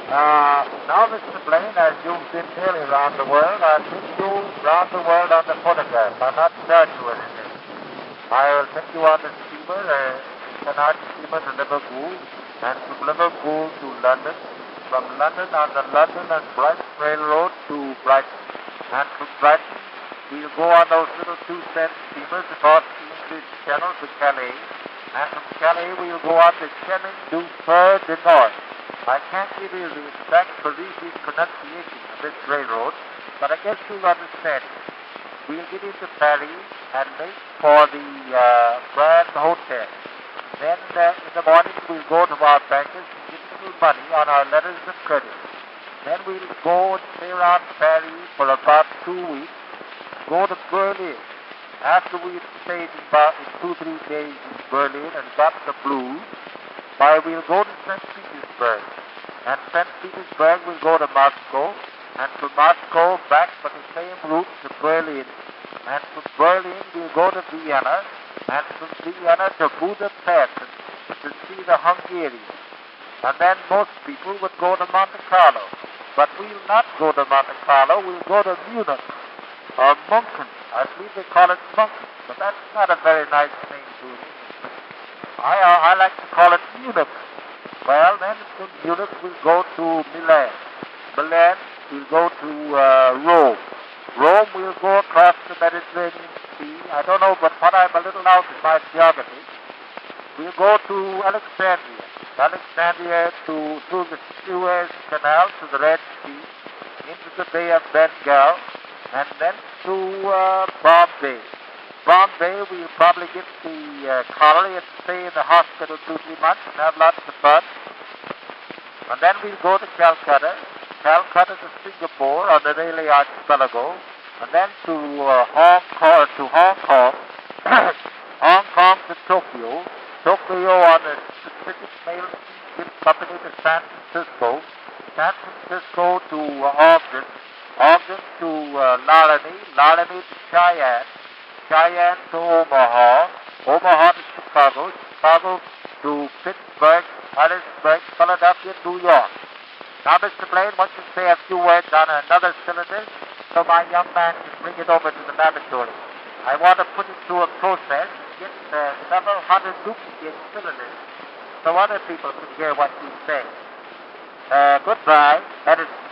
Now, Mr. Blaine, as you've been nearly around the world, I'll take you round the world on the photograph. I'm not charged you anything. I'll take you on the steamer, Cunard steamer to Liverpool, and from Liverpool to London. From London on the London and Brighton Railroad to Brighton. And from Brighton, we'll go on those little 2-cent steamers across the English Channel to Calais. And from Calais, we'll go on the Chemin du Fer du Nord. I can't give you the exact Parisian pronunciation of this railroad, but I guess you'll understand. We'll get into Paris and make for the Grand Hotel. Then in the morning, we'll go to our bankers and get a little money on our letters of credit. Then we'll go and stay around Paris for about 2 weeks, go to Berlin. After we've stayed in 2-3 days in Berlin and got the blues, we'll go to St. Petersburg. And St. Petersburg we'll go to Moscow. And from Moscow back by the same route to Berlin. And from Berlin we'll go to Vienna. And from Vienna to Budapest to see the Hungarians. And then most people would go to Monte Carlo. But we'll not go to Monte Carlo. We'll go to Munich or Munchen. I believe they call it Munchen. But that's not a very nice name to it. I like to call it Munich. Well, then from Munich we'll go to Milan. Milan we'll go to Rome. Rome we'll go across the Mediterranean Sea. I don't know, but what I'm a little out in my geography. We'll go to Alexandria. Alexandria through the Suez Canal to the Red Sea, into the Bay of Bengal, and then to Bombay. Bombay, we'll probably get the colony and stay in the hospital 2-3 months and have lots of fun. And then we'll go to Calcutta. Calcutta to Singapore on the Malay Archipelago. And then to Hong Kong. Hong Kong to Tokyo. Tokyo on the Pacific Mail Company to San Francisco. San Francisco to Ogden. Ogden to Laramie. Laramie to Cheyenne. Cheyenne to Omaha, Omaha to Chicago, Chicago to Pittsburgh, Harrisburg, Philadelphia, New York. Now, Mr. Blaine, why don't you say a few words on another cylinder so my young man can bring it over to the laboratory. I want to put it through a process and get several hundred duplicate cylinders so other people can hear what you say. Goodbye. That is